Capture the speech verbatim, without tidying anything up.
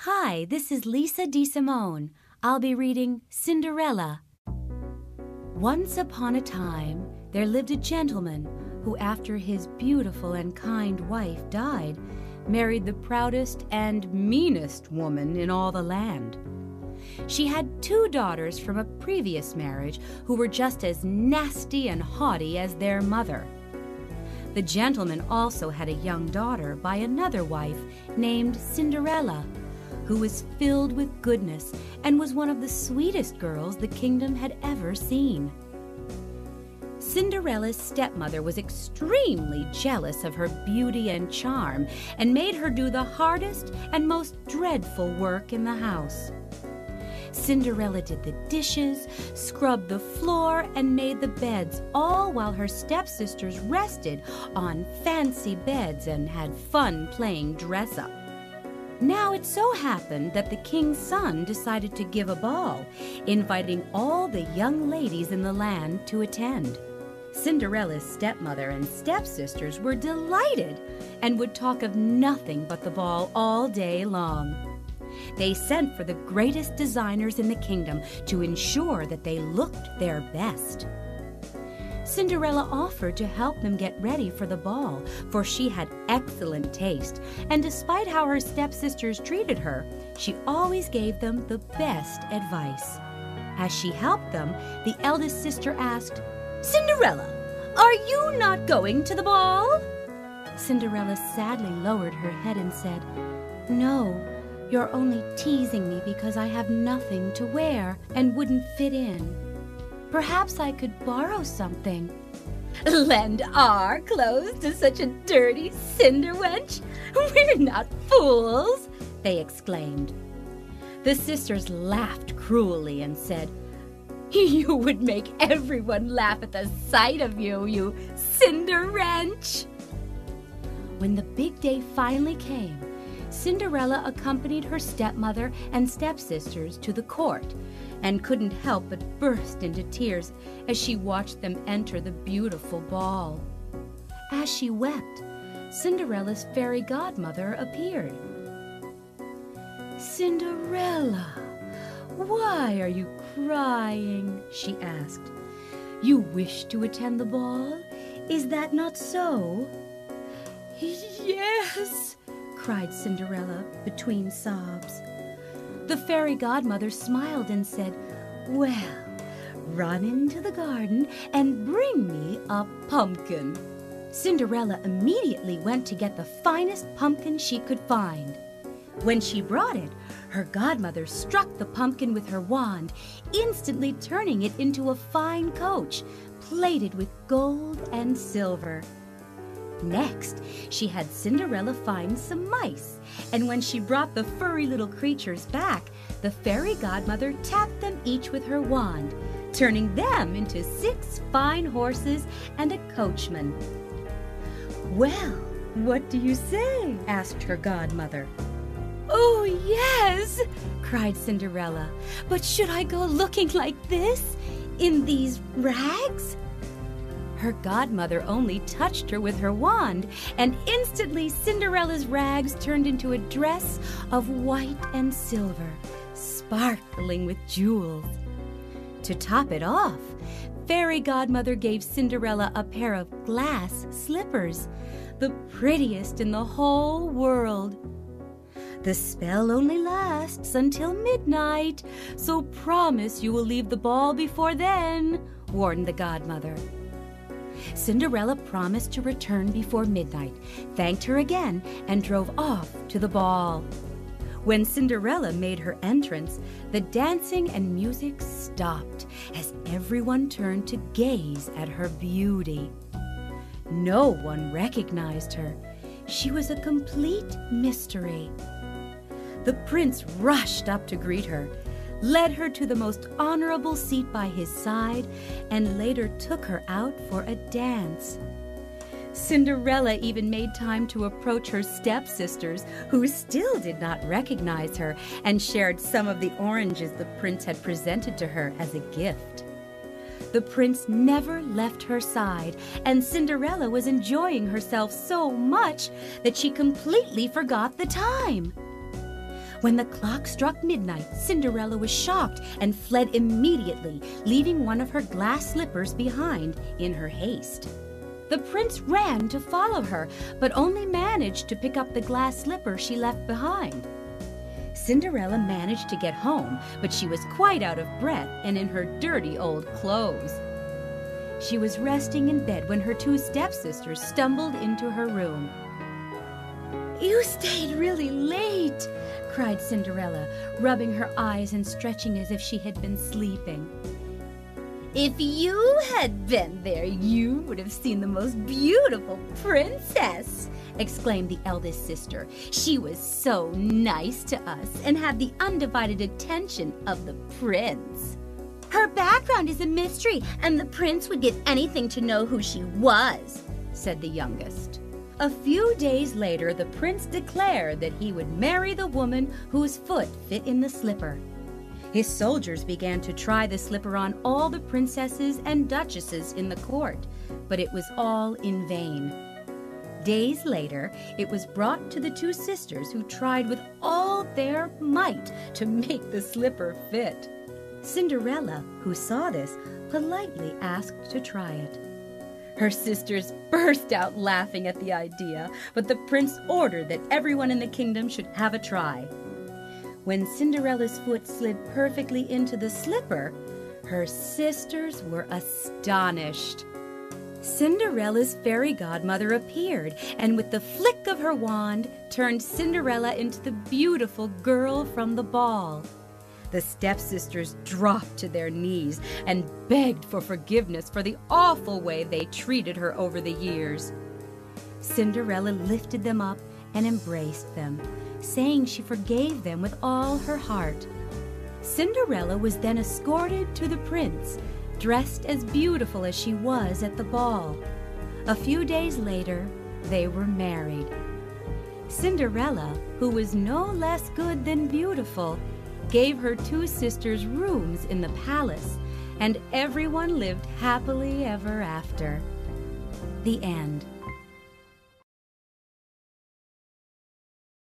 Hi, this is Lisa DeSimone. I'll be reading Cinderella. Once upon a time, there lived a gentleman who, after his beautiful and kind wife died, married the proudest and meanest woman in all the land. She had two daughters from a previous marriage who were just as nasty and haughty as their mother. The gentleman also had a young daughter by another wife named Cinderella, who was filled with goodness and was one of the sweetest girls the kingdom had ever seen. Cinderella's stepmother was extremely jealous of her beauty and charm and made her do the hardest and most dreadful work in the house. Cinderella did the dishes, scrubbed the floor, and made the beds, all while her stepsisters rested on fancy beds and had fun playing dress-up. Now it so happened that the king's son decided to give a ball, inviting all the young ladies in the land to attend. Cinderella's stepmother and stepsisters were delighted and would talk of nothing but the ball all day long. They sent for the greatest designers in the kingdom to ensure that they looked their best. Cinderella offered to help them get ready for the ball, for she had excellent taste, and despite how her stepsisters treated her, she always gave them the best advice. As she helped them, the eldest sister asked, "Cinderella, are you not going to the ball?" Cinderella sadly lowered her head and said, "No, you're only teasing me because I have nothing to wear and wouldn't fit in. Perhaps I could borrow something." "Lend our clothes to such a dirty cinder wench? We're not fools!" they exclaimed. The sisters laughed cruelly and said, "You would make everyone laugh at the sight of you, you cinder wrench!" When the big day finally came, Cinderella accompanied her stepmother and stepsisters to the court and couldn't help but burst into tears as she watched them enter the beautiful ball. As she wept, Cinderella's fairy godmother appeared. "Cinderella, why are you crying?" she asked. "You wish to attend the ball? Is that not so?" "Yes," cried Cinderella between sobs. The fairy godmother smiled and said, "Well, run into the garden and bring me a pumpkin." Cinderella immediately went to get the finest pumpkin she could find. When she brought it, her godmother struck the pumpkin with her wand, instantly turning it into a fine coach, plated with gold and silver. Next, she had Cinderella find some mice, and when she brought the furry little creatures back, the fairy godmother tapped them each with her wand, turning them into six fine horses and a coachman. "Well, what do you say?" asked her godmother. "Oh, yes!" cried Cinderella. "But should I go looking like this, in these rags?" Her godmother only touched her with her wand, and instantly Cinderella's rags turned into a dress of white and silver, sparkling with jewels. To top it off, Fairy Godmother gave Cinderella a pair of glass slippers, the prettiest in the whole world. "The spell only lasts until midnight, so promise you will leave the ball before then," warned the godmother. Cinderella promised to return before midnight, thanked her again, and drove off to the ball. When Cinderella made her entrance, the dancing and music stopped as everyone turned to gaze at her beauty. No one recognized her. She was a complete mystery. The prince rushed up to greet her, led her to the most honorable seat by his side, and later took her out for a dance. Cinderella even made time to approach her stepsisters, who still did not recognize her, and shared some of the oranges the prince had presented to her as a gift. The prince never left her side, and Cinderella was enjoying herself so much that she completely forgot the time. When the clock struck midnight, Cinderella was shocked and fled immediately, leaving one of her glass slippers behind in her haste. The prince ran to follow her, but only managed to pick up the glass slipper she left behind. Cinderella managed to get home, but she was quite out of breath and in her dirty old clothes. She was resting in bed when her two stepsisters stumbled into her room. "You stayed really late," cried Cinderella, rubbing her eyes and stretching as if she had been sleeping. "If you had been there, you would have seen the most beautiful princess," exclaimed the eldest sister. "She was so nice to us and had the undivided attention of the prince. Her background is a mystery, and the prince would give anything to know who she was," said the youngest. A few days later, the prince declared that he would marry the woman whose foot fit in the slipper. His soldiers began to try the slipper on all the princesses and duchesses in the court, but it was all in vain. Days later, it was brought to the two sisters, who tried with all their might to make the slipper fit. Cinderella, who saw this, politely asked to try it. Her sisters burst out laughing at the idea, but the prince ordered that everyone in the kingdom should have a try. When Cinderella's foot slid perfectly into the slipper, her sisters were astonished. Cinderella's fairy godmother appeared, and with the flick of her wand, turned Cinderella into the beautiful girl from the ball. The stepsisters dropped to their knees and begged for forgiveness for the awful way they treated her over the years. Cinderella lifted them up and embraced them, saying she forgave them with all her heart. Cinderella was then escorted to the prince, dressed as beautiful as she was at the ball. A few days later, they were married. Cinderella, who was no less good than beautiful, gave her two sisters rooms in the palace, and everyone lived happily ever after. The end.